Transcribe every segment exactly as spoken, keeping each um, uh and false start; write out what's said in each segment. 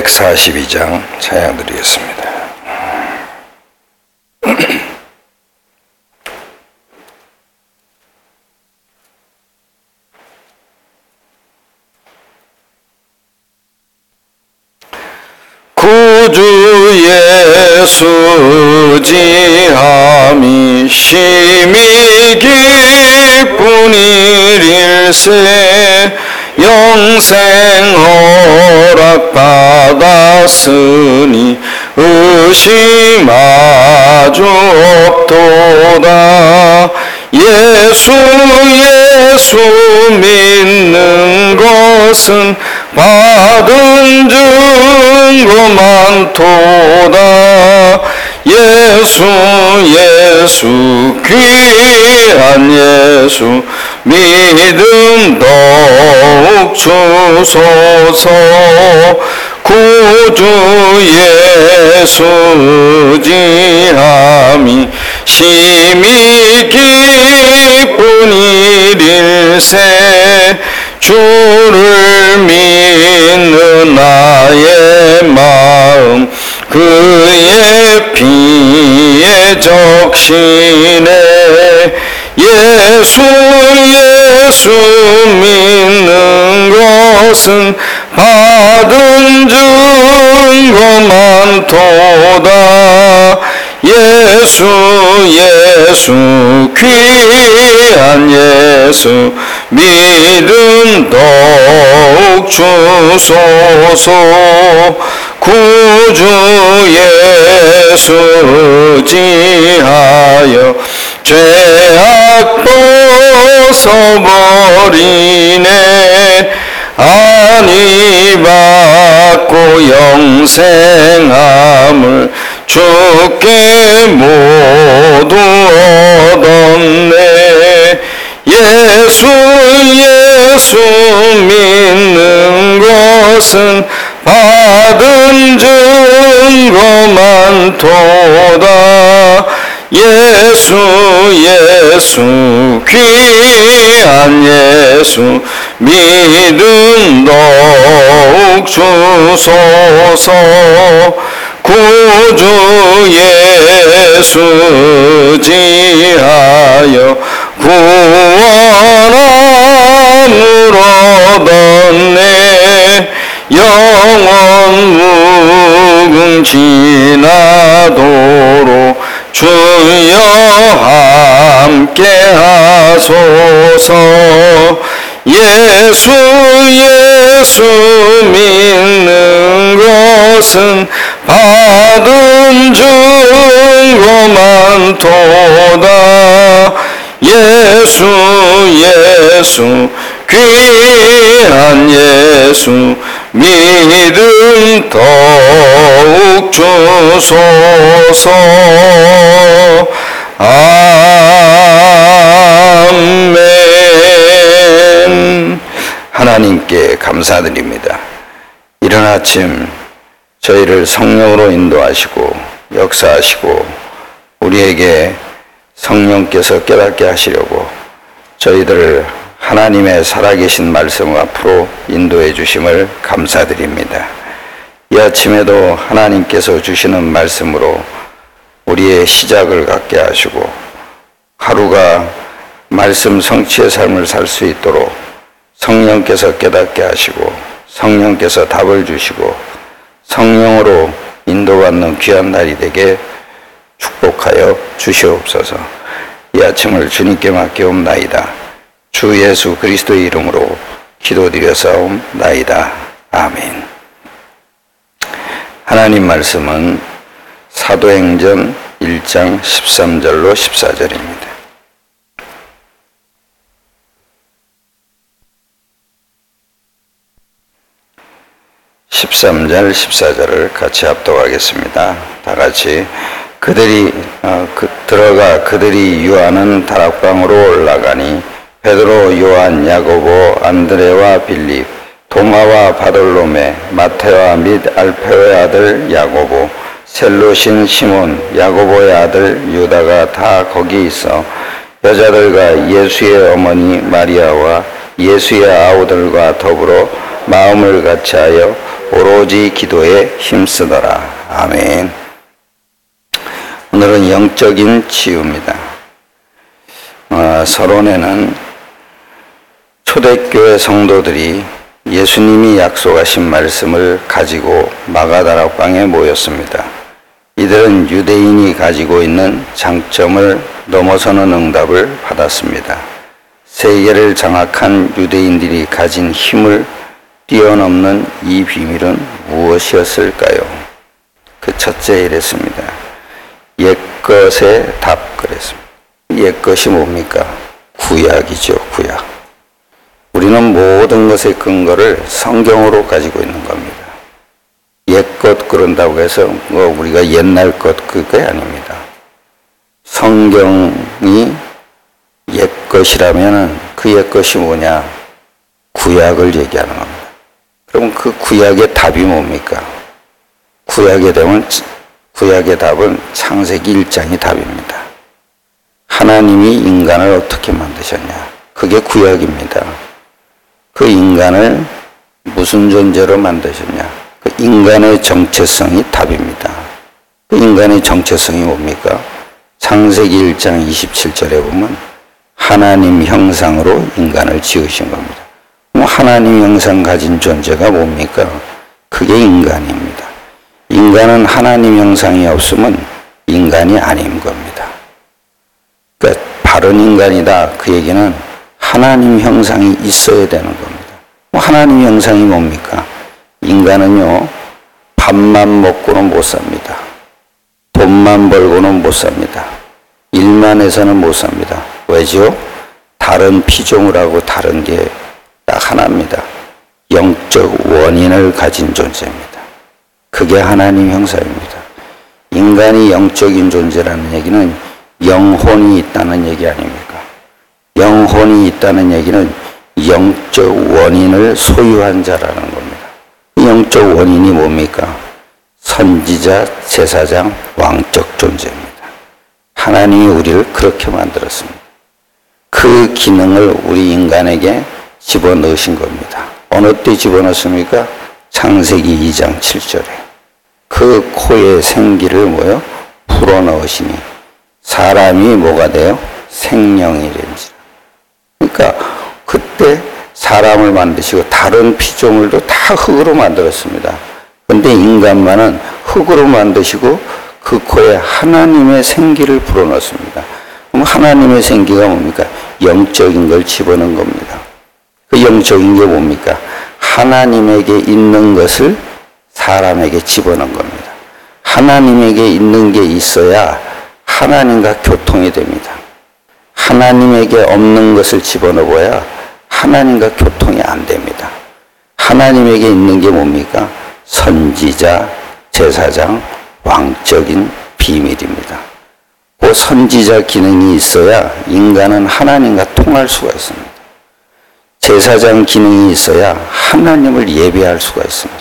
백사십이 장 찬양 드리겠습니다. 구주 예수 지함이 심히 기쁜 일일세 영생 허락받았으니 의심하주 없도다. 예수 예수 믿는 것은 받은 증거 많도다. 예수 예수 귀한 예수 믿음 더욱 주소서. 구주 예수 지함이 심히 기쁜 일일세 주를 믿는 나의 마음 그의 피에 적시네. 예수 예수 믿는 것은 받은 증거 많도다. 예수 예수 귀한 예수 믿음 더욱 주소서. 구주 예수 지하여 죄악 벗어버리네. 안위 받고 영생함을 주께 모두 얻었네. 예수 예수 믿는 것은 받은 증거 많도다. 예수 예수 귀한 예수 믿음 더욱 주소서. 구주 예수 지하여 구원함을 얻었네. 영원 무궁지나도록 주여 함께 하소서. 예수 예수 믿는 것은 받은 증거 많도다. 예수 예수 귀한 예수 믿음 더욱 주소서. 아멘. 하나님께 감사드립니다. 이른 아침 저희를 성령으로 인도하시고 역사하시고 우리에게 성령께서 깨닫게 하시려고 저희들을 하나님의 살아계신 말씀 앞으로 인도해 주심을 감사드립니다. 이 아침에도 하나님께서 주시는 말씀으로 우리의 시작을 갖게 하시고 하루가 말씀 성취의 삶을 살 수 있도록 성령께서 깨닫게 하시고 성령께서 답을 주시고 성령으로 인도받는 귀한 날이 되게 축복하여 주시옵소서. 이 아침을 주님께 맡기옵나이다. 주 예수 그리스도의 이름으로 기도드려사옵나이다. 아멘. 하나님 말씀은 사도행전 일 장 십삼 절로 십사 절입니다. 십삼 절 십사 절을 같이 합독하겠습니다. 다 같이. 그들이 어, 그, 들어가 그들이 유하는 다락방으로 올라가니 베드로, 요한, 야고보, 안드레와 빌립, 도마와 바돌로메, 마테와 및 알페오의 아들 야고보, 셀롯인 시몬, 야고보의 아들 유다가 다 거기 있어 여자들과 예수의 어머니 마리아와 예수의 아우들과 더불어 마음을 같이하여 오로지 기도에 힘쓰더라. 아멘. 오늘은 영적인 치유입니다. 어, 서론에는 초대교회 성도들이 예수님이 약속하신 말씀을 가지고 마가다락방에 모였습니다. 이들은 유대인이 가지고 있는 장점을 넘어서는 응답을 받았습니다. 세계를 장악한 유대인들이 가진 힘을 뛰어넘는 이 비밀은 무엇이었을까요? 그 첫째 이랬습니다. 옛것의 답 그랬습니다. 옛것이 뭡니까? 구약이죠, 구약. 우리는 모든 것의 근거를 성경으로 가지고 있는 겁니다. 옛것 그런다고 해서 뭐 우리가 옛날 것 그게 아닙니다. 성경이 옛것이라면 그 옛것이 뭐냐? 구약을 얘기하는 겁니다. 그럼 그 구약의 답이 뭡니까? 구약의 답은, 구약의 답은 창세기 일 장이 답입니다. 하나님이 인간을 어떻게 만드셨냐? 그게 구약입니다. 그 인간을 무슨 존재로 만드셨냐? 그 인간의 정체성이 답입니다. 그 인간의 정체성이 뭡니까? 창세기 일 장 이십칠 절에 보면 하나님 형상으로 인간을 지으신 겁니다. 하나님 형상 가진 존재가 뭡니까? 그게 인간입니다. 인간은 하나님 형상이 없으면 인간이 아닌 겁니다. 그러니까 바른 인간이다. 그 얘기는 하나님 형상이 있어야 되는 겁니다. 하나님 형상이 뭡니까? 인간은요, 밥만 먹고는 못 삽니다. 돈만 벌고는 못 삽니다. 일만 해서는 못 삽니다. 왜죠? 다른 피조물 하고 다른 게 딱 하나입니다. 영적 원인을 가진 존재입니다. 그게 하나님 형상입니다. 인간이 영적인 존재라는 얘기는 영혼이 있다는 얘기 아닙니까? 영혼이 있다는 얘기는 영적 원인을 소유한 자라는 겁니다. 영적 원인이 뭡니까? 선지자, 제사장, 왕적 존재입니다. 하나님이 우리를 그렇게 만들었습니다. 그 기능을 우리 인간에게 집어넣으신 겁니다. 어느 때 집어넣습니까? 창세기 이 장 칠 절에 그 코의 생기를 뭐요? 불어넣으시니 사람이 뭐가 돼요? 생명이 된지라. 그러니까 그때 사람을 만드시고 다른 피조물도 다 흙으로 만들었습니다. 그런데 인간만은 흙으로 만드시고 그 코에 하나님의 생기를 불어넣습니다. 그럼 하나님의 생기가 뭡니까? 영적인 걸 집어넣은 겁니다. 그 영적인 게 뭡니까? 하나님에게 있는 것을 사람에게 집어넣은 겁니다. 하나님에게 있는 게 있어야 하나님과 교통이 됩니다. 하나님에게 없는 것을 집어넣어야 하나님과 교통이 안 됩니다. 하나님에게 있는 게 뭡니까? 선지자, 제사장, 왕적인 비밀입니다. 그 선지자 기능이 있어야 인간은 하나님과 통할 수가 있습니다. 제사장 기능이 있어야 하나님을 예배할 수가 있습니다.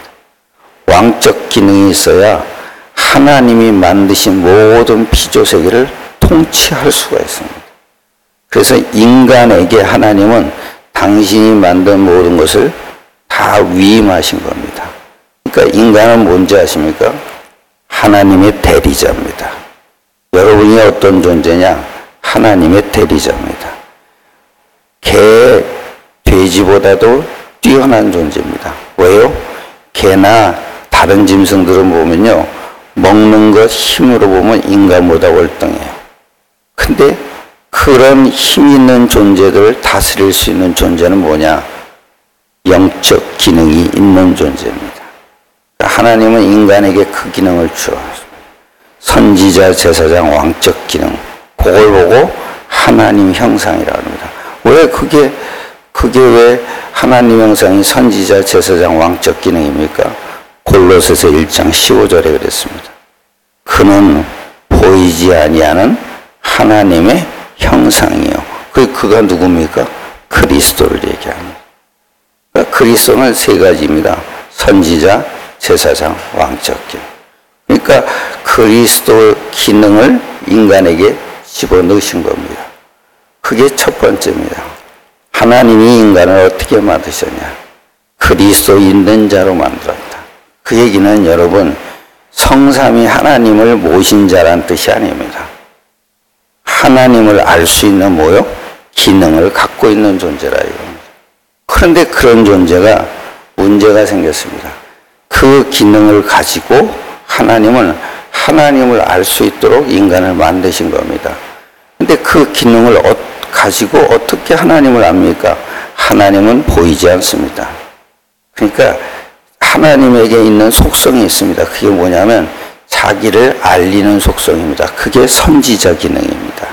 왕적 기능이 있어야 하나님이 만드신 모든 피조세계를 통치할 수가 있습니다. 그래서 인간에게 하나님은 당신이 만든 모든 것을 다 위임하신 겁니다. 그러니까 인간은 뭔지 아십니까? 하나님의 대리자입니다. 여러분이 어떤 존재냐? 하나님의 대리자입니다. 개, 돼지보다도 뛰어난 존재입니다. 왜요? 개나 다른 짐승들은 보면요, 먹는 것 힘으로 보면 인간보다 월등해요. 근데 그런 힘 있는 존재들을 다스릴 수 있는 존재는 뭐냐? 영적 기능이 있는 존재입니다. 하나님은 인간에게 그 기능을 주었습니다. 선지자, 제사장, 왕적 기능, 그걸 보고 하나님 형상이라고 합니다. 왜 그게 그게 왜 하나님 형상이 선지자, 제사장, 왕적 기능입니까? 골로새서 일 장 십오 절에 그랬습니다. 그는 보이지 아니하는 하나님의 형상이요. 그 그가 누굽니까? 그리스도를 얘기합니다. 그러니까 그리스도는 세 가지입니다. 선지자, 제사장, 왕적 기능. 그러니까 그리스도 기능을 인간에게 집어넣으신 겁니다. 그게 첫 번째입니다. 하나님이 인간을 어떻게 만드셨냐? 그리스도 있는 자로 만들었다. 그 얘기는 여러분 성삼위 하나님을 모신 자란 뜻이 아닙니다. 하나님을 알 수 있는 뭐요? 기능을 갖고 있는 존재라 이겁니다. 그런데 그런 존재가 문제가 생겼습니다. 그 기능을 가지고 하나님은 하나님을 알 수 있도록 인간을 만드신 겁니다. 근데 그 기능을 어, 가지고 어떻게 하나님을 압니까? 하나님은 보이지 않습니다. 그러니까 하나님에게 있는 속성이 있습니다. 그게 뭐냐면 자기를 알리는 속성입니다. 그게 선지자 기능입니다.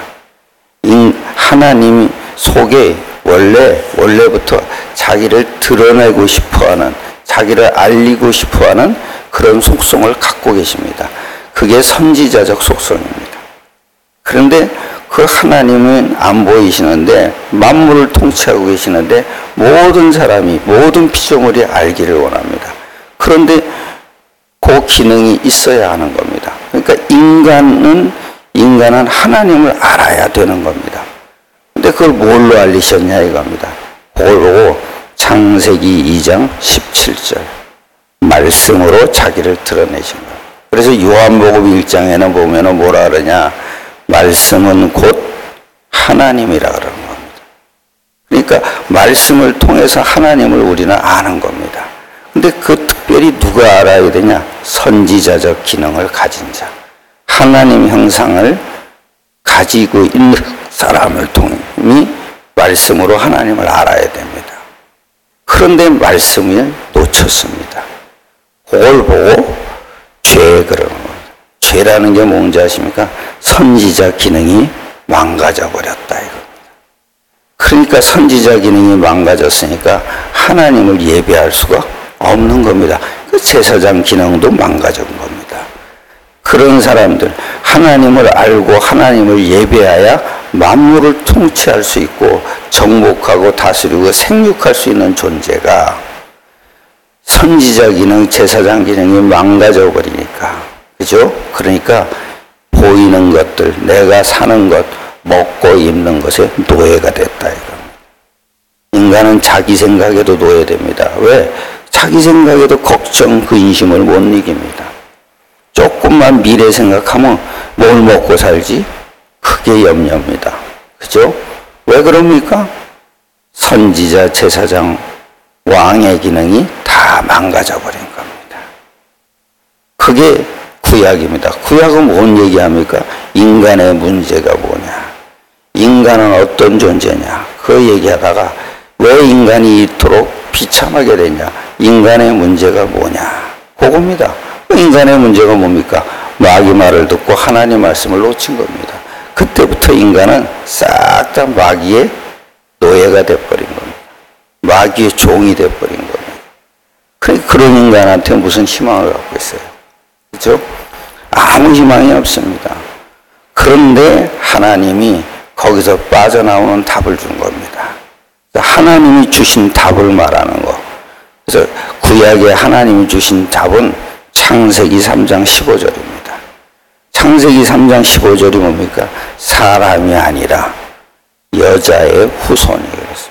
하나님 속에 원래, 원래부터 자기를 드러내고 싶어 하는, 자기를 알리고 싶어 하는 그런 속성을 갖고 계십니다. 그게 선지자적 속성입니다. 그런데 그 하나님은 안 보이시는데 만물을 통치하고 계시는데 모든 사람이, 모든 피조물이 알기를 원합니다. 그런데 그 기능이 있어야 하는 겁니다. 그러니까 인간은, 인간은 하나님을 알아야 되는 겁니다. 근데 그걸 뭘로 알리셨냐 이겁니다. 그걸 보고 창세기 이 장 십칠 절 말씀으로 자기를 드러내신 거예요. 그래서 요한복음 일 장에는 보면은 뭐라 그러냐, 말씀은 곧 하나님이라 그러는 겁니다. 그러니까 말씀을 통해서 하나님을 우리는 아는 겁니다. 근데 그 특별히 누가 알아야 되냐? 선지자적 기능을 가진 자, 하나님 형상을 가지고 있는 사람을 통해 말씀으로 하나님을 알아야 됩니다. 그런데 말씀을 놓쳤습니다. 그걸 보고 죄 그러는 겁니다. 죄라는 게 뭔지 아십니까? 선지자 기능이 망가져 버렸다 이겁니다. 그러니까 선지자 기능이 망가졌으니까 하나님을 예배할 수가 없는 겁니다. 그 제사장 기능도 망가진 겁니다. 그런 사람들, 하나님을 알고 하나님을 예배해야 만물을 통치할 수 있고 정복하고 다스리고 생육할 수 있는 존재가 선지자 기능, 제사장 기능이 망가져 버리니까, 그죠? 그러니까 보이는 것들, 내가 사는 것, 먹고 입는 것에 노예가 됐다 이겁니다. 인간은 자기 생각에도 노예됩니다. 왜? 자기 생각에도 걱정, 근심을 못 이깁니다. 조금만 미래 생각하면 뭘 먹고 살지? 그게 염려입니다. 그죠? 왜 그럽니까? 선지자, 제사장, 왕의 기능이 다 망가져 버린 겁니다. 그게 구약입니다. 구약은 뭔 얘기합니까? 인간의 문제가 뭐냐? 인간은 어떤 존재냐? 그 얘기하다가 왜 인간이 이토록 비참하게 됐냐? 인간의 문제가 뭐냐? 그겁니다. 인간의 문제가 뭡니까? 마귀 말을 듣고 하나님 말씀을 놓친 겁니다. 그때부터 인간은 싹 다 마귀의 노예가 돼버린 겁니다. 마귀의 종이 돼버린 겁니다. 그런 인간한테 무슨 희망을 갖고 있어요? 그렇죠? 아무 희망이 없습니다. 그런데 하나님이 거기서 빠져나오는 답을 준 겁니다. 하나님이 주신 답을 말하는 거. 그래서 구약에 하나님이 주신 답은 창세기 삼 장 십오 절입니다. 창세기 삼 장 십오 절이 뭡니까? 사람이 아니라 여자의 후손이 그랬습니다.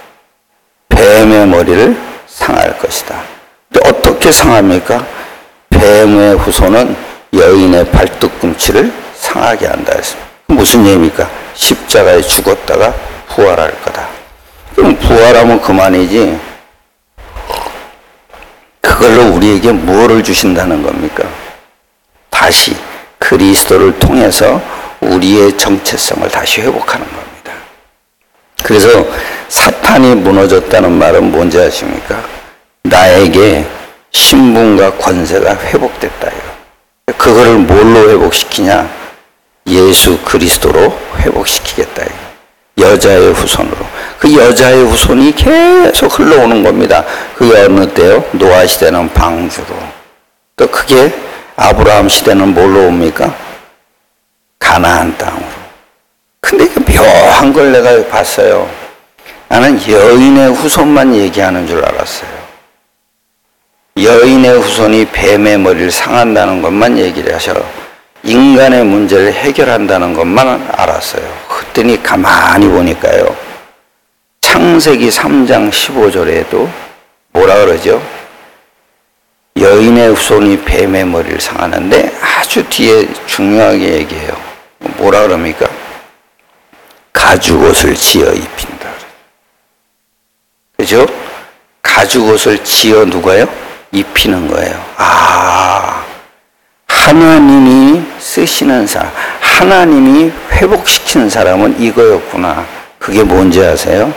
뱀의 머리를 상할 것이다. 근데 어떻게 상합니까? 뱀의 후손은 여인의 발뒤꿈치를 상하게 한다 했습니다. 무슨 얘기입니까? 십자가에 죽었다가 부활할 거다. 그럼 부활하면 그만이지, 그걸로 우리에게 무엇을 주신다는 겁니까? 다시 그리스도를 통해서 우리의 정체성을 다시 회복하는 겁니다. 그래서 사탄이 무너졌다는 말은 뭔지 아십니까? 나에게 신분과 권세가 회복됐다. 그거를 뭘로 회복시키냐? 예수 그리스도로 회복시키겠다. 여자의 후손으로. 그 여자의 후손이 계속 흘러오는 겁니다. 그게 어느 때요? 노아 시대는 방주로. 또 그게 아브라함 시대는 뭘로 옵니까? 가나안 땅으로. 근데 그 묘한 걸 내가 봤어요. 나는 여인의 후손만 얘기하는 줄 알았어요. 여인의 후손이 뱀의 머리를 상한다는 것만 얘기를 하셔. 인간의 문제를 해결한다는 것만 알았어요. 그랬더니 가만히 보니까요. 창세기 삼 장 십오 절에도 뭐라 그러죠? 여인의 후손이 뱀의 머리를 상하는데 아주 뒤에 중요하게 얘기해요. 뭐라 그럽니까? 가죽옷을 지어 입힌다. 그죠? 가죽옷을 지어 누가요? 입히는 거예요. 아, 하나님이 쓰시는 사람, 하나님이 회복시키는 사람은 이거였구나. 그게 뭔지 아세요?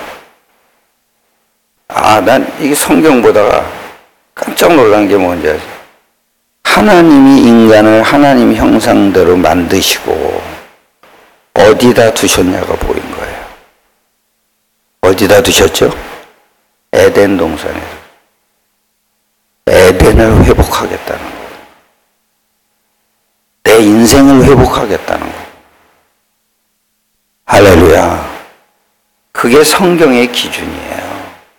아, 난 이게 성경 보다가 깜짝 놀란 게 뭔지 아세요? 하나님이 인간을 하나님 형상대로 만드시고 어디다 두셨냐가 보인 거예요. 어디다 두셨죠? 에덴 동산에서. 에덴을 회복하겠다는 거. 내 인생을 회복하겠다는 거. 할렐루야. 그게 성경의 기준이에요.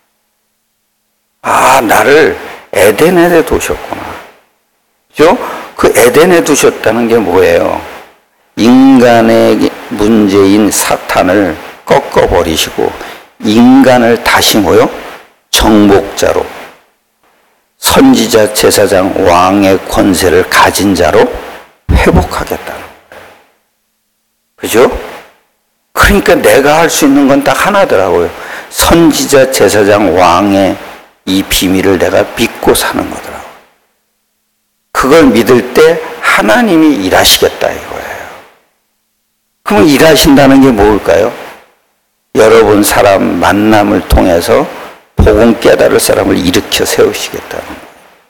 아, 나를 에덴에 두셨구나. 그죠? 그 에덴에 두셨다는 게 뭐예요? 인간의 문제인 사탄을 꺾어버리시고 인간을 다시 뭐요? 정복자로, 선지자, 제사장, 왕의 권세를 가진 자로 회복하겠다는 거예요. 그죠? 그러니까 내가 할 수 있는 건 딱 하나더라고요. 선지자, 제사장, 왕의 이 비밀을 내가 믿고 사는 거더라고요. 그걸 믿을 때 하나님이 일하시겠다 이거예요. 그럼 일하신다는 게 뭘까요? 여러분 사람 만남을 통해서 복음 깨달을 사람을 일으켜 세우시겠다는 거예요.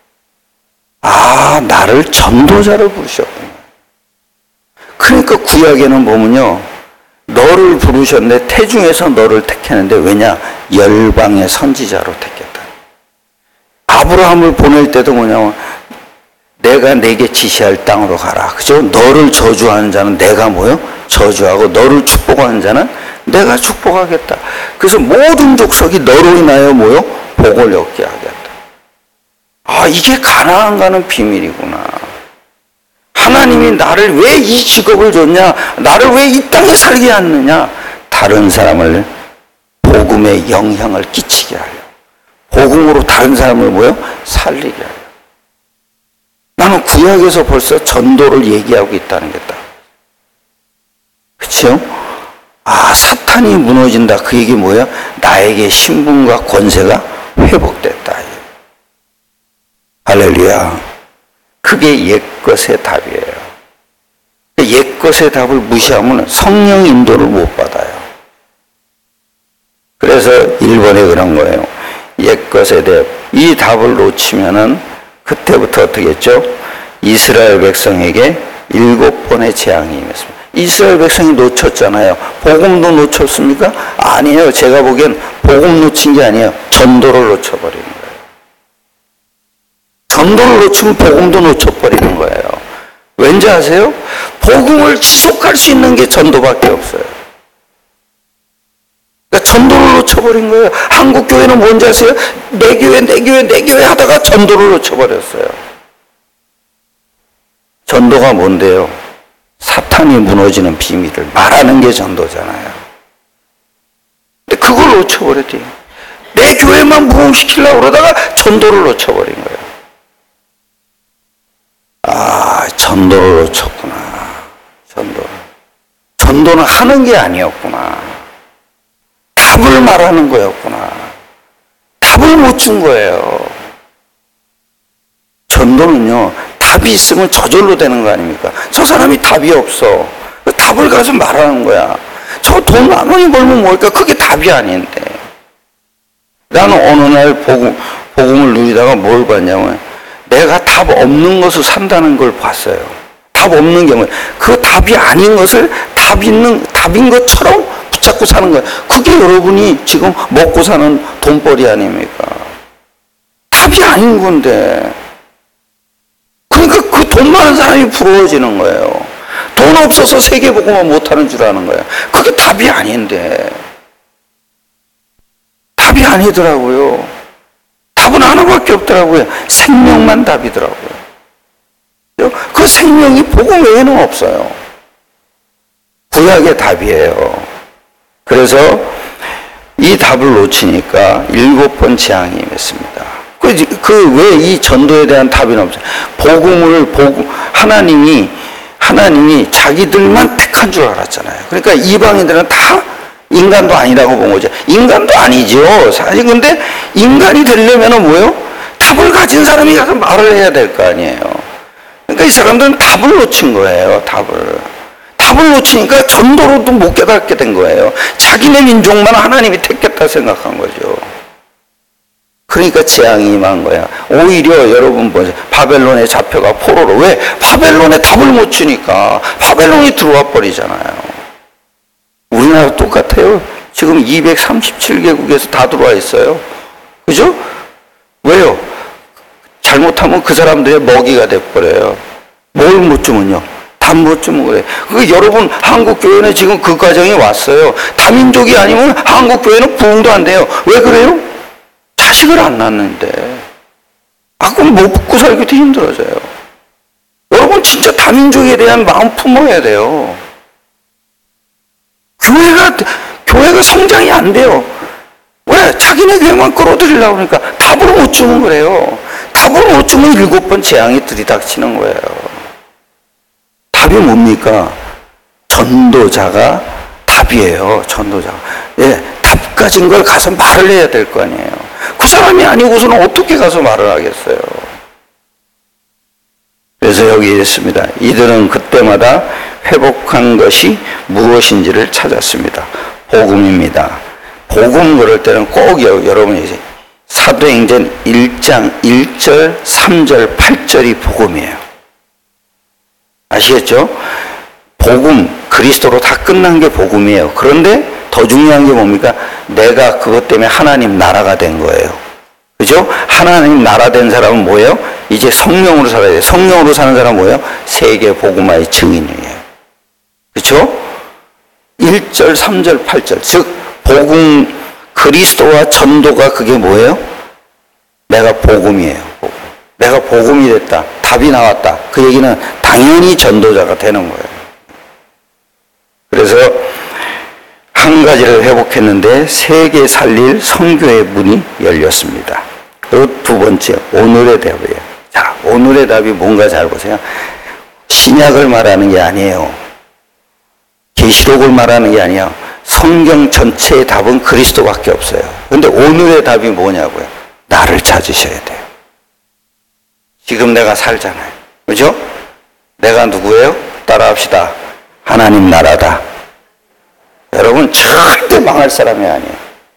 아, 나를 전도자로 부르셨구나. 그러니까 구약에는 보면요, 너를 부르셨는데 태중에서 너를 택했는데 왜냐? 열방의 선지자로 택했다. 아브라함을 보낼 때도 뭐냐면 내가 내게 지시할 땅으로 가라. 그죠? 너를 저주하는 자는 내가 뭐요? 저주하고 너를 축복하는 자는 내가 축복하겠다. 그래서 모든 족속이 너로 인하여 뭐요? 복을 얻게 하겠다. 아, 이게 가나안 가는 비밀이구나. 하나님이 나를 왜 이 직업을 줬냐? 나를 왜 이 땅에 살게 하느냐? 다른 사람을 복음의 영향을 끼치게 하려. 복음으로 다른 사람을 뭐요? 살리게 하려. 나는 구약에서 벌써 전도를 얘기하고 있다는 게 딱. 그렇죠? 아, 사탄이 무너진다. 그 얘기 뭐야? 나에게 신분과 권세가 회복됐다. 할렐루야. 그게 옛것의 답이에요. 옛것의 답을 무시하면 성령 인도를 못 받아요. 그래서 일본에 그런 거예요. 옛것의 답. 이 답을 놓치면은 그때부터 어떻게 했죠? 이스라엘 백성에게 일곱 번의 재앙이 임했습니다. 이스라엘 백성이 놓쳤잖아요. 복음도 놓쳤습니까? 아니에요. 제가 보기엔 복음 놓친 게 아니에요. 전도를 놓쳐버리는 거예요. 전도를 놓치면 복음도 놓쳐버리는 거예요. 왠지 아세요? 복음을 지속할 수 있는 게 전도밖에 없어요. 그러니까 전도를 놓쳐버린 거예요. 한국교회는 뭔지 아세요? 내 교회, 내 교회, 내 교회 하다가 전도를 놓쳐버렸어요. 전도가 뭔데요? 사탄이 무너지는 비밀을 말하는 게 전도잖아요. 근데 그걸 놓쳐버렸대요. 내 교회만 부흥시키려고 그러다가 전도를 놓쳐버린 거예요. 아, 전도를 놓쳤구나. 전도. 전도는 하는 게 아니었구나. 답을 말하는 거였구나. 답을 못 준 거예요. 전도는요, 답이 있으면 저절로 되는 거 아닙니까? 저 사람이 답이 없어. 답을 가서 말하는 거야. 저 돈 만 원이 벌면 뭘까? 그게 답이 아닌데. 나는 어느 날 복음, 복음을 누리다가 뭘 봤냐면, 내가 답 없는 것을 산다는 걸 봤어요. 답 없는 게 뭐예요? 그 답이 아닌 것을 답 있는, 답인 것처럼 붙잡고 사는 거예요. 그게 여러분이 지금 먹고 사는 돈벌이 아닙니까? 답이 아닌 건데. 그러니까 그 돈 많은 사람이 부러워지는 거예요. 돈 없어서 세계복음을 못하는 줄 아는 거예요. 그게 답이 아닌데. 답이 아니더라고요. 답은 하나밖에 없더라고요. 생명만 답이더라고요. 그 생명이 복음 외에는 없어요. 구약의 답이에요. 그래서 이 답을 놓치니까 일곱 번 재앙이 임했습니다. 그 그 왜 이 전도에 대한 답이 없어요? 복음을 복음 하나님이 하나님이 자기들만 택한 줄 알았잖아요. 그러니까 이방인들은 다 인간도 아니라고 본 거죠. 인간도 아니죠. 사실 근데 인간이 되려면은 뭐요? 답을 가진 사람이 가서 말을 해야 될 거 아니에요. 그러니까 이 사람들은 답을 놓친 거예요. 답을. 답을 놓치니까 전도로도 못 깨닫게 된 거예요. 자기네 민족만 하나님이 택했다 생각한 거죠. 그러니까 재앙이 임한 거야. 오히려 여러분 보세요. 바벨론에 잡혀가 포로로. 왜? 바벨론에 답을 못 주니까. 바벨론이 들어와 버리잖아요. 우리나라 똑같아요. 지금 이백삼십칠 개국에서 다 들어와 있어요. 그죠? 왜요? 잘못하면 그 사람들의 먹이가 돼버려요. 뭘 못 주면요? 답 못 주면 그래. 그 여러분 한국교회는 지금 그 과정이 왔어요. 다민족이 아니면 한국교회는 부흥도 안 돼요. 왜 그래요? 자식을 안 낳는데. 아, 그럼 못 먹고 살기도 힘들어져요. 여러분 진짜 다민족에 대한 마음 품어야 돼요. 교회가, 교회가 성장이 안 돼요. 왜? 자기네 교회만 끌어들이려고 그러니까 답을 못 주면 그래요. 답을 못 주면 일곱 번 재앙이 들이닥치는 거예요. 답이 뭡니까? 전도자가 답이에요. 전도자가. 예, 답 가진 걸 가서 말을 해야 될 거 아니에요. 그 사람이 아니고서는 어떻게 가서 말을 하겠어요. 그래서 여기 있습니다. 이들은 그때마다 회복한 것이 무엇인지를 찾았습니다. 복음입니다. 복음 그럴 때는 꼭 여러분이 사도행전 일 장 일 절, 삼 절, 팔 절이 복음이에요. 아시겠죠? 복음, 그리스도로 다 끝난 게 복음이에요. 그런데 더 중요한 게 뭡니까? 내가 그것 때문에 하나님 나라가 된 거예요. 그죠? 하나님 나라 된 사람은 뭐예요? 이제 성령으로 살아야 돼요. 성령으로 사는 사람은 뭐예요? 세계 복음화의 증인이에요. 그렇죠? 일 절, 삼 절, 팔 절. 즉 복음, 그리스도와 전도가 그게 뭐예요? 내가 복음이에요. 복음. 내가 복음이 됐다. 답이 나왔다. 그 얘기는 당연히 전도자가 되는 거예요. 그래서 한 가지를 회복했는데 세계 살릴 선교의 문이 열렸습니다. 그리고 두 번째, 오늘의 답이에요. 자, 오늘의 답이 뭔가 잘 보세요. 신약을 말하는 게 아니에요. 계시록을 말하는 게 아니에요. 성경 전체의 답은 그리스도밖에 없어요. 근데 오늘의 답이 뭐냐고요? 나를 찾으셔야 돼요. 지금 내가 살잖아요. 그죠? 내가 누구예요? 따라합시다. 하나님 나라다. 여러분 절대 망할 사람이 아니에요.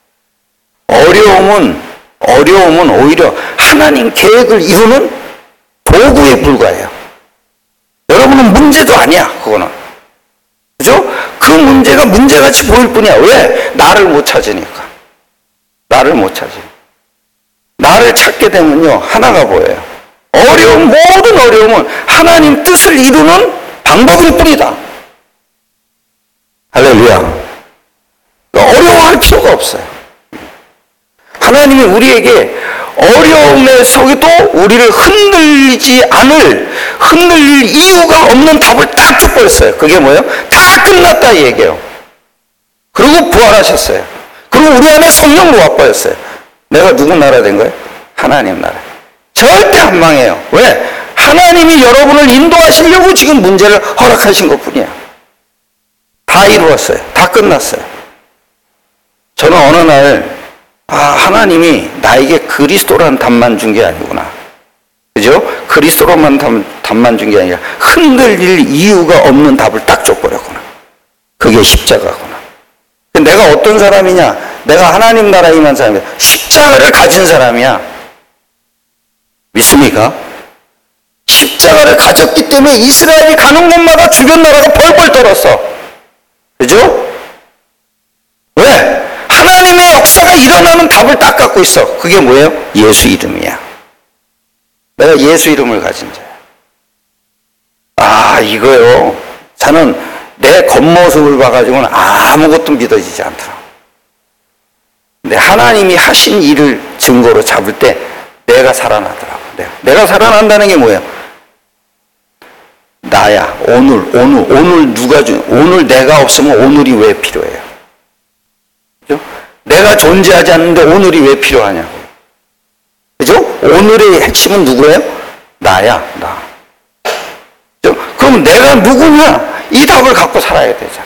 어려움은 어려움은 오히려 하나님 계획을 이루는 도구에 불과해요. 여러분은 문제도 아니야. 그거는. 그죠? 그 문제가 문제같이 보일 뿐이야. 왜? 나를 못 찾으니까. 나를 못 찾으니까. 나를 찾게 되면요. 하나가 보여요. 어려운 모든 어려움은 하나님 뜻을 이루는 방법일 뿐이다. 할렐루야. 어려워할 필요가 없어요. 하나님이 우리에게 어려움의 속에도 우리를 흔들리지 않을, 흔들릴 이유가 없는 답을 딱 줘버렸어요. 그게 뭐예요? 다 끝났다 이 얘기예요. 그리고 부활하셨어요. 그리고 우리 안에 성령 놓아버렸어요. 내가 누구 나라 된 거예요? 하나님 나라. 절대 안 망해요. 왜? 하나님이 여러분을 인도하시려고 지금 문제를 허락하신 것 뿐이야. 다 이루었어요. 다 끝났어요. 저는 어느 날 아, 하나님이 나에게 그리스도라는 답만 준 게 아니구나. 그죠? 그리스도로만 답, 답만 준 게 아니라 흔들릴 이유가 없는 답을 딱 줘버렸구나. 그게 십자가구나. 내가 어떤 사람이냐? 내가 하나님 나라에 임한 사람이야. 십자가를 가진 사람이야. 믿습니까? 십자가를 가졌기 때문에 이스라엘이 가는 곳마다 주변 나라가 벌벌 떨었어. 그죠? 왜? 하나님의 역사가 일어나는 답을 딱 갖고 있어. 그게 뭐예요? 예수 이름이야. 내가 예수 이름을 가진 자야. 아, 이거요. 저는 내 겉모습을 봐가지고는 아무것도 믿어지지 않더라. 근데 하나님이 하신 일을 증거로 잡을 때 내가 살아나더라고. 내가, 내가 살아난다는 게 뭐예요? 나야. 오늘, 오늘, 오늘 누가 주, 오늘 내가 없으면 오늘이 왜 필요해요? 그죠? 내가 존재하지 않는데 오늘이 왜 필요하냐고. 그죠? 오늘의 핵심은 누구예요? 나야, 나. 그럼 내가 누구냐? 이 답을 갖고 살아야 되잖아.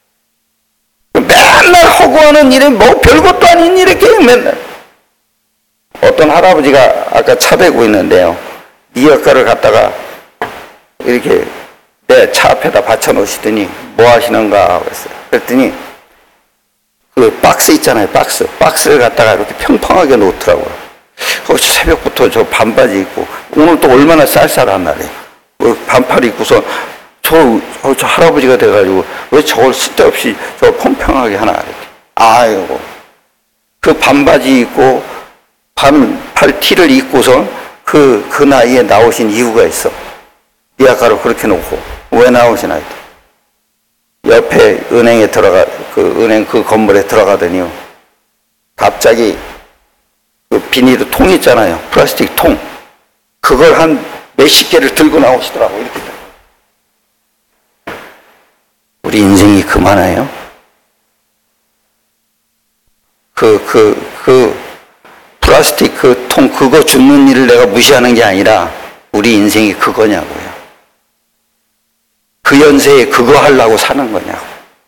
맨날 허구하는 일에 뭐 별것도 아닌 일에 그냥 맨날. 어떤 할아버지가 아까 차 대고 있는데요. 리어카를 갖다가 이렇게 내 차 앞에다 받쳐 놓으시더니 뭐 하시는가 그랬어요. 그랬더니 그 박스 있잖아요. 박스. 박스를 갖다가 이렇게 평평하게 놓더라고요. 거기서 새벽부터 저 반바지 입고 오늘 또 얼마나 쌀쌀한 날이에요. 반팔 입고서 저, 저 할아버지가 돼가지고 왜 저걸 쓸데없이 저 평평하게 하나 이렇게. 아이고 그 반바지 입고 반팔 티를 입고서 그, 그 나이에 나오신 이유가 있어. 리아카를 그렇게 놓고 왜 나오시나 했더니 옆에 은행에 들어가 그 은행 그 건물에 들어가더니요 갑자기 그 비닐 통 있잖아요. 플라스틱 통 그걸 한 몇십 개를 들고 나오시더라고. 이렇게. 우리 인생이 그만해요. 그, 그, 그, 플라스틱 그 통, 그거 줍는 일을 내가 무시하는 게 아니라 우리 인생이 그거냐고요. 그 연세에 그거 하려고 사는 거냐고.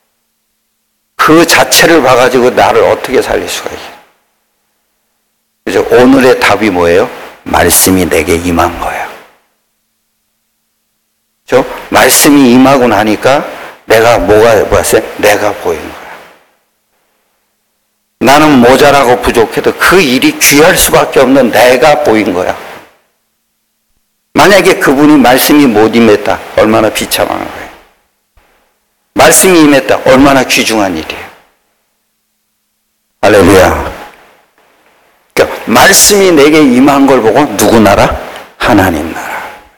그 자체를 봐가지고 나를 어떻게 살릴 수가 있어요. 그래서 오늘의 답이 뭐예요? 말씀이 내게 임한 거예요. 저 말씀이 임하고 나니까 내가 뭐가 보였어요? 내가 보인 거야. 나는 모자라고 부족해도 그 일이 귀할 수밖에 없는 내가 보인 거야. 만약에 그분이 말씀이 못 임했다. 얼마나 비참한 거예요. 말씀이 임했다. 얼마나 귀중한 일이에요. 할렐루야. 그러니까 말씀이 내게 임한 걸 보고 누구 나라? 하나님 나라.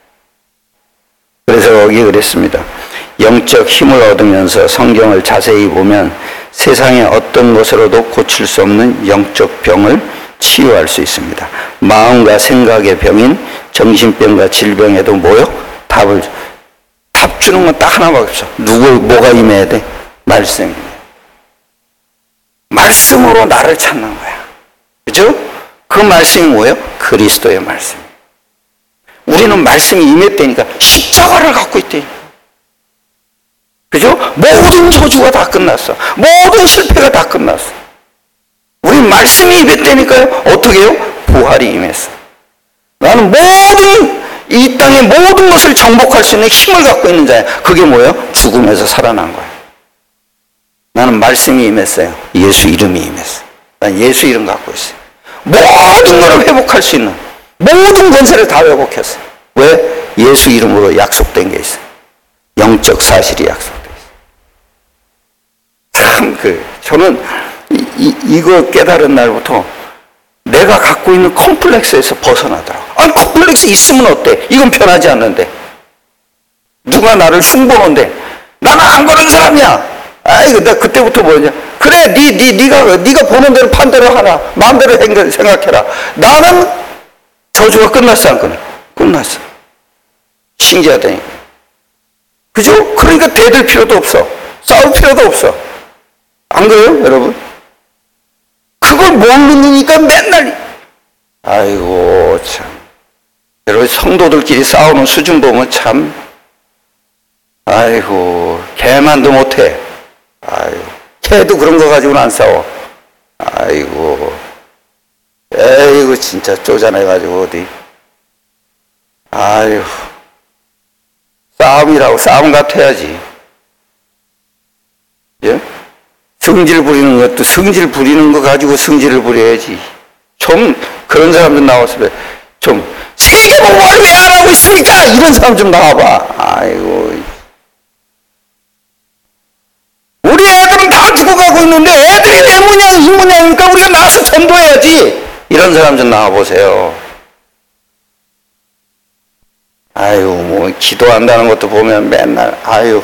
그래서 여기 그랬습니다. 영적 힘을 얻으면서 성경을 자세히 보면 세상의 어떤 것으로도 고칠 수 없는 영적 병을 치유할 수 있습니다. 마음과 생각의 병인 정신병과 질병에도 뭐요? 답을 답 주는 건 딱 하나밖에 없어. 누구 뭐가 임해야 돼? 말씀이. 말씀으로 나를 찾는 거야. 그죠? 그 말씀이 뭐예요? 그리스도의 말씀. 우리는 말씀이 임했다니까 십자가를 갖고 있대. 그죠? 모든 저주가 다 끝났어. 모든 실패가 다 끝났어. 우리 말씀이 임했다니까요. 어떻게 해요? 부활이 임했어. 나는 모든 이 땅의 모든 것을 정복할 수 있는 힘을 갖고 있는 자야. 그게 뭐예요? 죽음에서 살아난 거야. 나는 말씀이 임했어요. 예수 이름이 임했어. 난 예수 이름 갖고 있어요. 모든 걸 회복할 수 있는 모든 권세를 다 회복했어요. 왜? 예수 이름으로 약속된 게 있어요. 영적 사실이 약속돼 있어요. 참, 그, 저는 이, 이, 이거 깨달은 날부터 내가 갖고 있는 컴플렉스에서 벗어나더라고. 아니, 컴플렉스 있으면 어때? 이건 변하지 않는데. 누가 나를 흉보는데, 나는 안 그런 사람이야. 아이고, 나 그때부터 뭐냐. 그래, 니, 니, 니가, 니가 보는 대로 판대로 하라. 마음대로 생각해라. 나는 저주가 끝났어, 안 끝났어? 끝났어. 신기하다니. 그죠? 그러니까 대들 필요도 없어. 싸울 필요도 없어. 안 그래요, 여러분? 그걸 모르니까 맨날, 아이고, 참. 여러분, 성도들끼리 싸우는 수준 보면 참, 아이고, 개만도 못해. 아이고, 개도 그런 거 가지고는 안 싸워. 아이고, 에이구, 진짜 쪼잔해가지고, 어디. 아이고. 싸움이라고 싸움 같아야지. 예? 성질 부리는 것도 성질 부리는 거 가지고 성질을 부려야지. 좀 그런 사람들 나왔으면 좀 이게 뭐 뭘 왜 안 하고 있습니까? 이런 사람 좀 나와봐. 아이고. 우리 애들은 다 죽어가고 있는데 애들이 내 모양 이 모양이니까 우리가 나와서 전도해야지. 이런 사람 좀 나와보세요. 아유, 뭐, 기도한다는 것도 보면 맨날, 아유,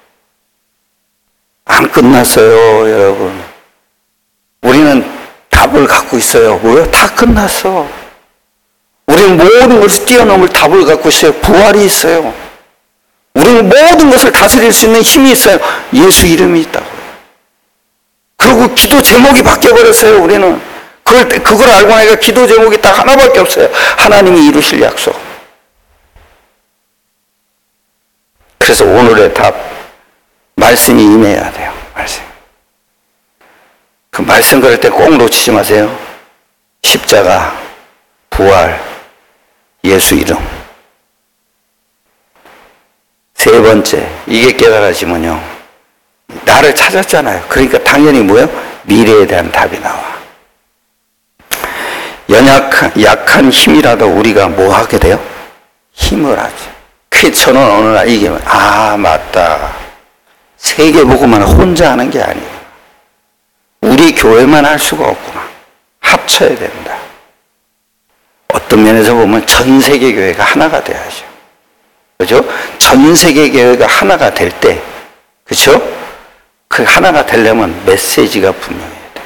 안 끝났어요, 여러분. 우리는 답을 갖고 있어요. 뭐요? 다 끝났어. 우리는 모든 것을 뛰어넘을 답을 갖고 있어요. 부활이 있어요. 우리는 모든 것을 다스릴 수 있는 힘이 있어요. 예수 이름이 있다고요. 그리고 기도 제목이 바뀌어버렸어요, 우리는. 그걸, 그걸 알고 나니까 기도 제목이 딱 하나밖에 없어요. 하나님이 이루실 약속. 그래서 오늘의 답, 말씀이 임해야 돼요. 말씀. 그 말씀 그럴 때 꼭 놓치지 마세요. 십자가, 부활, 예수 이름. 세 번째, 이게 깨달아지면요, 나를 찾았잖아요. 그러니까 당연히 뭐예요? 미래에 대한 답이 나와. 연약한, 약한 힘이라도 우리가 뭐 하게 돼요? 힘을 하죠. 그 저는 어느 날 이게, 아, 맞다. 세계보고만 혼자 하는 게 아니에요. 우리 교회만 할 수가 없구나. 합쳐야 된다. 어떤 면에서 보면 전 세계 교회가 하나가 돼야죠. 그죠? 전 세계 교회가 하나가 될 때, 그죠? 그 하나가 되려면 메시지가 분명해야 돼.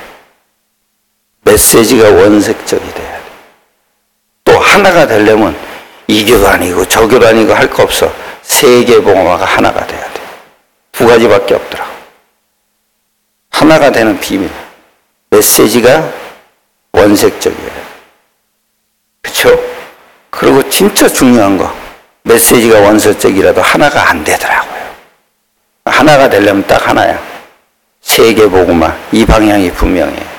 메시지가 원색적이 돼야 돼. 또 하나가 되려면 이 교도 아니고 저 교도 아니고 할 거 없어. 세계복음화가 하나가 돼야 돼. 두 가지밖에 없더라고. 하나가 되는 비밀. 메시지가 원색적이에요. 그쵸? 그리고 진짜 중요한 거. 메시지가 원색적이라도 하나가 안 되더라고요. 하나가 되려면 딱 하나야. 세계복음화. 이 방향이 분명해야 돼.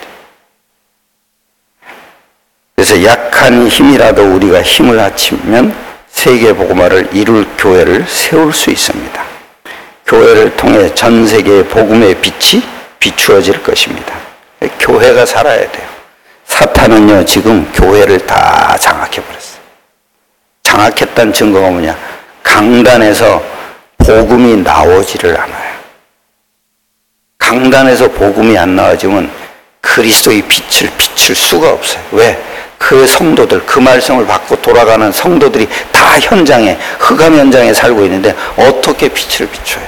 그래서 약한 힘이라도 우리가 힘을 합치면 세계복음화를 이룰 교회를 세울 수 있습니다. 교회를 통해 전 세계의 복음의 빛이 비추어질 것입니다. 교회가 살아야 돼요. 사탄은요, 지금 교회를 다 장악해버렸어요. 장악했다는 증거가 뭐냐? 강단에서 복음이 나오지를 않아요. 강단에서 복음이 안 나와지면 그리스도의 빛을 비출 수가 없어요. 왜? 그 성도들, 그 말씀을 받고 돌아가는 성도들이 다 현장에, 흑암 현장에 살고 있는데 어떻게 빛을 비춰요?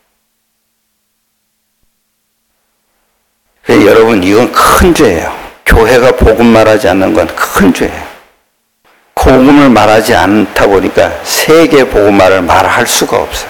여러분, 이건 큰 죄예요. 교회가 복음 말하지 않는 건 큰 죄예요. 복음을 말하지 않다 보니까 세계 복음화를 말할 수가 없어요.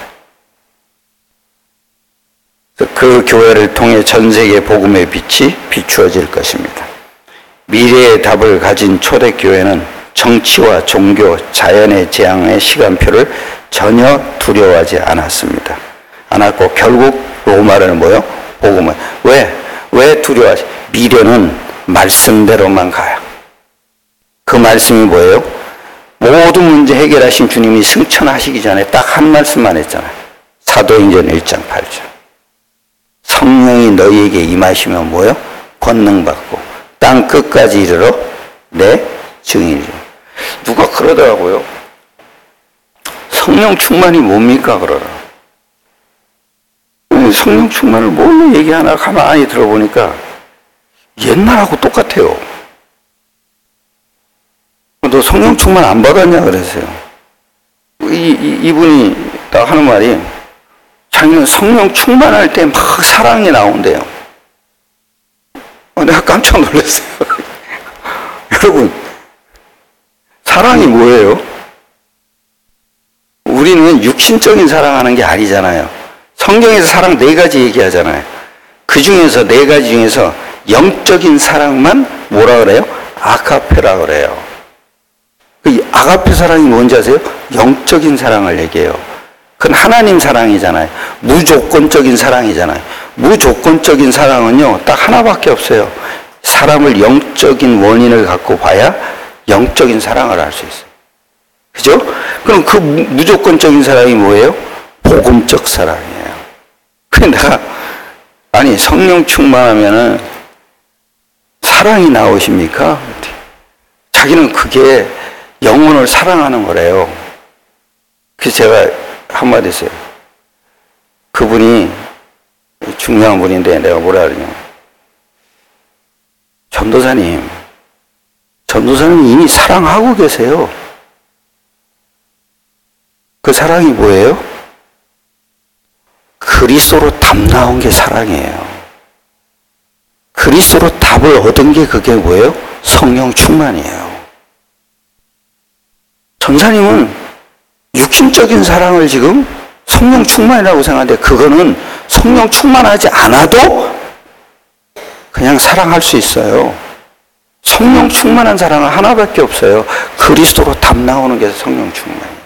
그 교회를 통해 전 세계 복음의 빛이 비추어질 것입니다. 미래의 답을 가진 초대교회는 정치와 종교, 자연의 재앙의 시간표를 전혀 두려워하지 않았습니다. 않았고 결국 로마를 뭐요? 복음을. 왜? 왜 두려워하지? 미래는 말씀대로만 가요. 그 말씀이 뭐예요? 모든 문제 해결하신 주님이 승천하시기 전에 딱 한 말씀만 했잖아요. 사도행전 일 장 팔 절. 성령이 너희에게 임하시면 뭐요? 권능 받고 땅 끝까지 이르러 내 증인이죠. 누가 그러더라고요. 성령 충만이 뭡니까? 그러라. 성령 충만을 뭘로 얘기하나 가만히 들어보니까 옛날하고 똑같아요. 너 성령 충만 안 받았냐 그랬어요. 이, 이, 이분이 딱 하는 말이 자기는 성령 충만할 때 막 사랑이 나온대요. 어, 내가 깜짝 놀랐어요. 여러분, 사랑이 뭐예요? 우리는 육신적인 사랑하는 게 아니잖아요. 성경에서 사랑 네 가지 얘기하잖아요. 그 중에서 네 가지 중에서 영적인 사랑만 뭐라 그래요? 아가페라 그래요. 그 아가페 사랑이 뭔지 아세요? 영적인 사랑을 얘기해요. 그건 하나님 사랑이잖아요. 무조건적인 사랑이잖아요. 무조건적인 사랑은요, 딱 하나밖에 없어요. 사람을 영적인 원인을 갖고 봐야 영적인 사랑을 할 수 있어요. 그죠? 그럼 그 무조건적인 사랑이 뭐예요? 복음적 사랑이에요. 그래, 내가, 아니, 성령 충만하면은 사랑이 나오십니까? 자기는 그게 영혼을 사랑하는 거래요. 그래서 제가 한마디 했어요. 그분이 중요한 분인데 내가 뭐라 그러냐. 전도사님, 전도사님 이미 사랑하고 계세요. 그 사랑이 뭐예요? 그리스도로 답 나온 게 사랑이에요. 그리스도로 답을 얻은 게 그게 뭐예요? 성령 충만이에요. 전사님은 육신적인 사랑을 지금 성령 충만이라고 생각하는데 그거는 성령 충만하지 않아도 그냥 사랑할 수 있어요. 성령 충만한 사람은 하나밖에 없어요. 그리스도로 답 나오는 게 성령 충만이에요.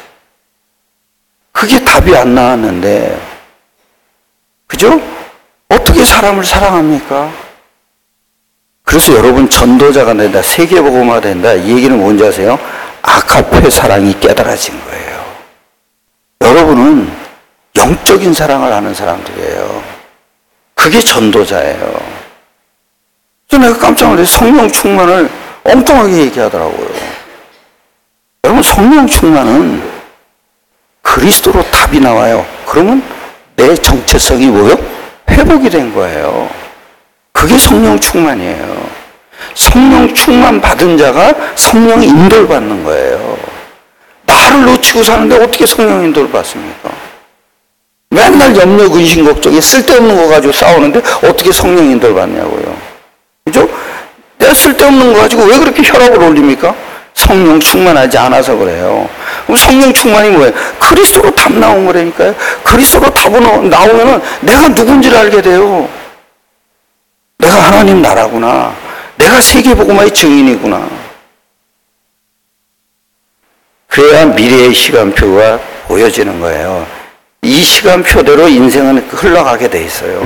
그게 답이 안 나왔는데, 그죠? 어떻게 사람을 사랑합니까? 그래서 여러분 전도자가 된다, 세계복음화가 된다, 이 얘기는 뭔지 아세요? 아가페 사랑이 깨달아진 거예요. 여러분은 영적인 사랑을 하는 사람들이에요. 그게 전도자예요. 그래서 내가 깜짝 놀라서 성령 충만을 엉뚱하게 얘기하더라고요. 여러분, 성령 충만은 그리스도로 답이 나와요. 그러면 내 정체성이 뭐요? 회복이 된 거예요. 그게 성령 충만이에요. 성령 충만 받은 자가 성령 인도를 받는 거예요. 나를 놓치고 사는데 어떻게 성령 인도를 받습니까? 맨날 염려, 근심, 걱정에 쓸데없는 거 가지고 싸우는데 어떻게 성령 인도를 받냐고요. 그죠? 내가 쓸데없는 거 가지고 왜 그렇게 혈압을 올립니까? 성령 충만하지 않아서 그래요. 그럼 성령 충만이 뭐예요? 그리스도로 답 나온 거라니까요. 그리스도로 답 나오면은 내가 누군지를 알게 돼요. 내가 하나님 나라구나. 내가 세계복음화의 증인이구나. 그래야 미래의 시간표가 보여지는 거예요. 이 시간표대로 인생은 흘러가게 돼 있어요.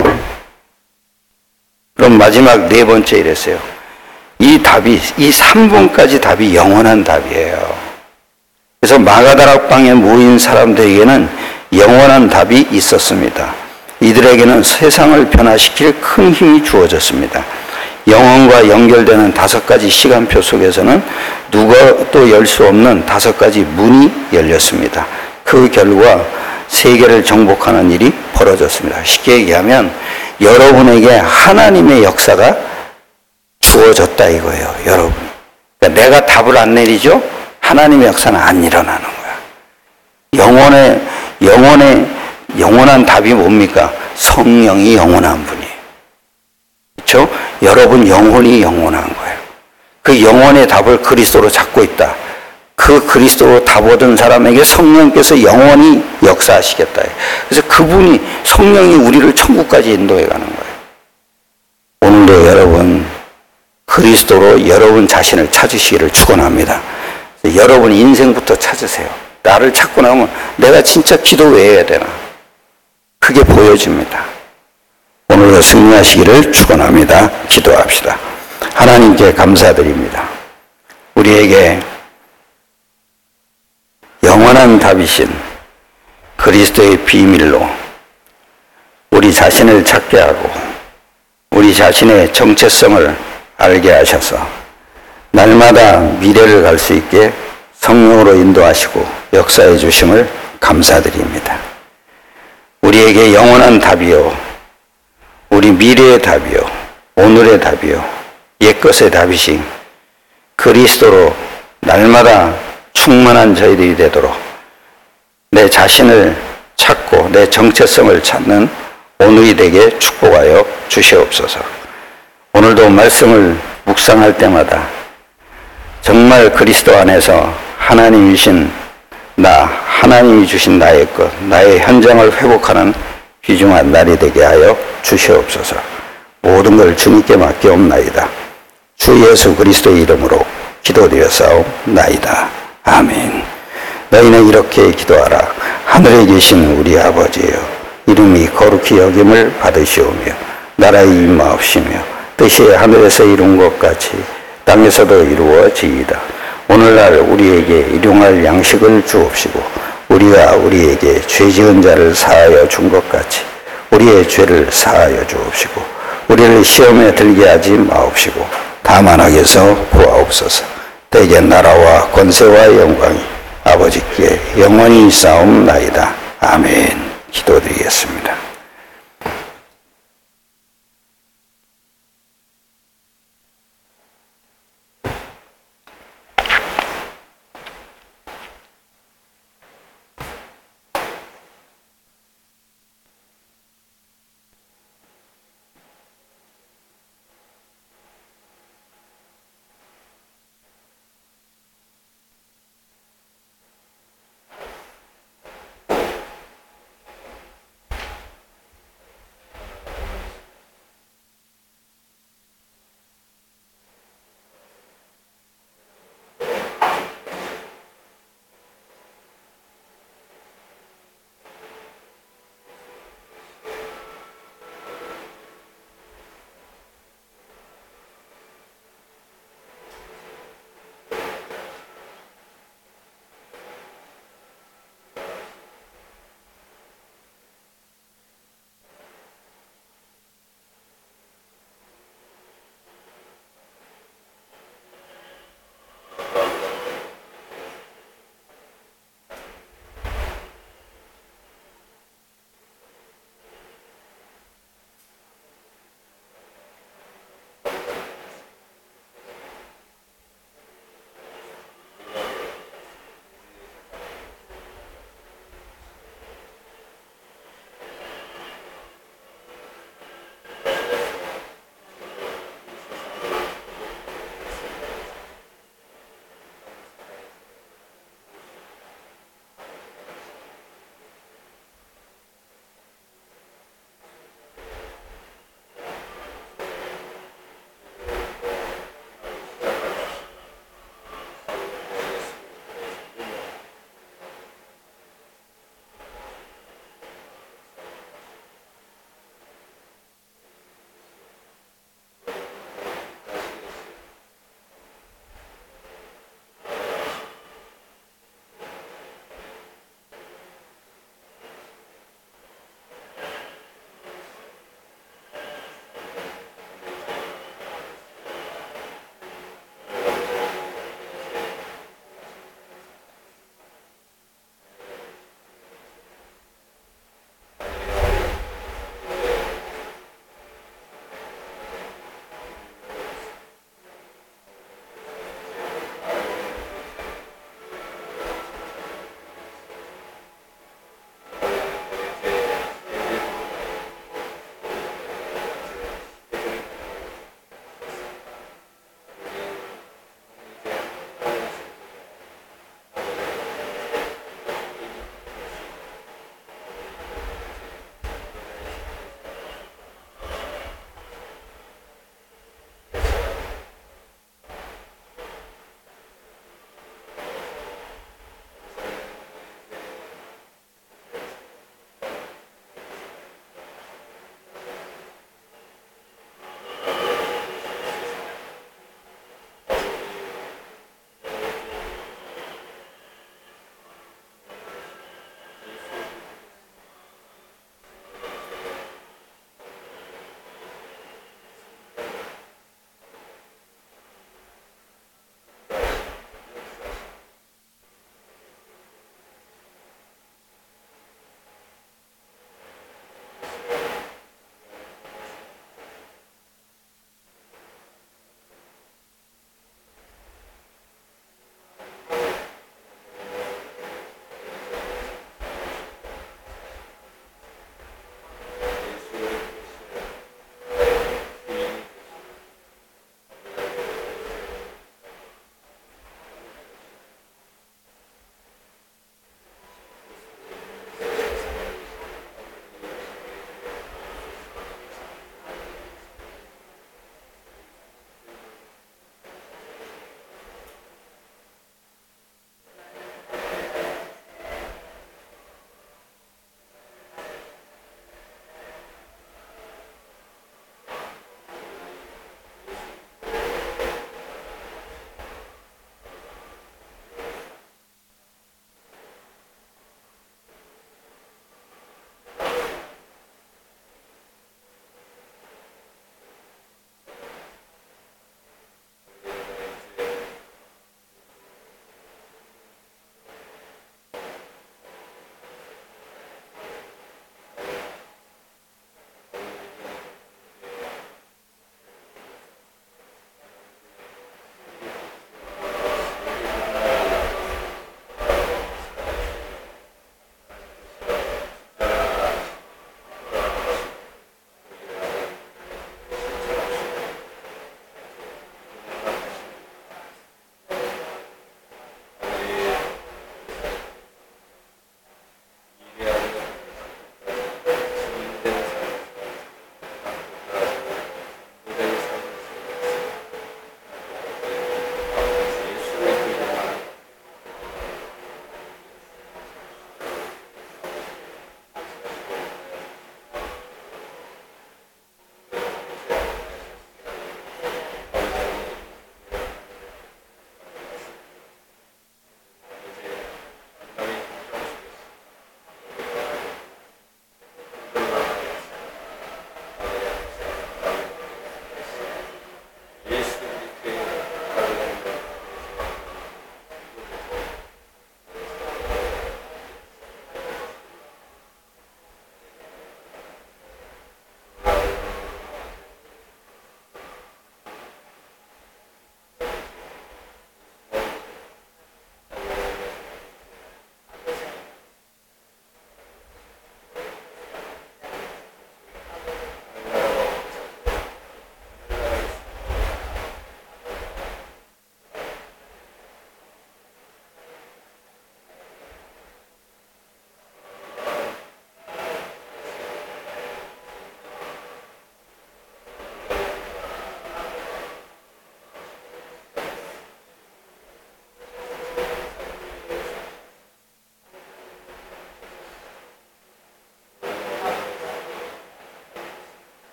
그럼 마지막 네 번째 이랬어요. 이 답이, 이 삼 번까지 답이 영원한 답이에요. 그래서 마가다락방에 모인 사람들에게는 영원한 답이 있었습니다. 이들에게는 세상을 변화시킬 큰 힘이 주어졌습니다. 영혼과 연결되는 다섯 가지 시간표 속에서는 누구도 열 수 없는 다섯 가지 문이 열렸습니다. 그 결과 세계를 정복하는 일이 벌어졌습니다. 쉽게 얘기하면 여러분에게 하나님의 역사가 주어졌다 이거예요. 여러분. 그러니까 내가 답을 안 내리죠? 하나님의 역사는 안 일어나는 거야. 영혼의, 영혼의, 영원한 답이 뭡니까? 성령이 영원한 분이에요. 그렇죠? 여러분 영혼이 영원한 거예요. 그 영혼의 답을 그리스도로 잡고 있다. 그 그리스도로 답 얻은 사람에게 성령께서 영원히 역사하시겠다. 그래서 그분이, 성령이 우리를 천국까지 인도해 가는 거예요. 오늘도 여러분 그리스도로 여러분 자신을 찾으시기를 축원합니다. 여러분 인생부터 찾으세요. 나를 찾고 나면 내가 진짜 기도 왜 해야 되나? 그게 보여집니다. 오늘도 승리하시기를 축원합니다. 기도합시다. 하나님께 감사드립니다. 우리에게 영원한 답이신 그리스도의 비밀로 우리 자신을 찾게 하고 우리 자신의 정체성을 알게 하셔서 날마다 미래를 갈 수 있게 성령으로 인도하시고 역사해 주심을 감사드립니다. 우리에게 영원한 답이요, 우리 미래의 답이요, 오늘의 답이요, 옛것의 답이신 그리스도로 날마다 충만한 저희들이 되도록 내 자신을 찾고 내 정체성을 찾는 오늘이 되게 축복하여 주시옵소서. 오늘도 말씀을 묵상할 때마다 정말 그리스도 안에서 하나님이신 나, 하나님이 주신 나의 것, 나의 현장을 회복하는 귀중한 날이 되게 하여 주시옵소서. 모든 걸 주님께 맡기옵나이다. 주 예수 그리스도의 이름으로 기도드렸사옵나이다. 아멘. 너희는 이렇게 기도하라. 하늘에 계신 우리 아버지여, 이름이 거룩히 여김을 받으시오며 나라의 임하옵시며 뜻이 하늘에서 이룬 것 같이 땅에서도 이루어지이다. 오늘날 우리에게 일용할 양식을 주옵시고 우리가 우리에게 죄 지은 자를 사하여 준 것 같이 우리의 죄를 사하여 주옵시고 우리를 시험에 들게 하지 마옵시고 다만 악에서 구하옵소서. 대개 나라와 권세와 영광이 아버지께 영원히 있사옵나이다. 아멘. 기도드리겠습니다.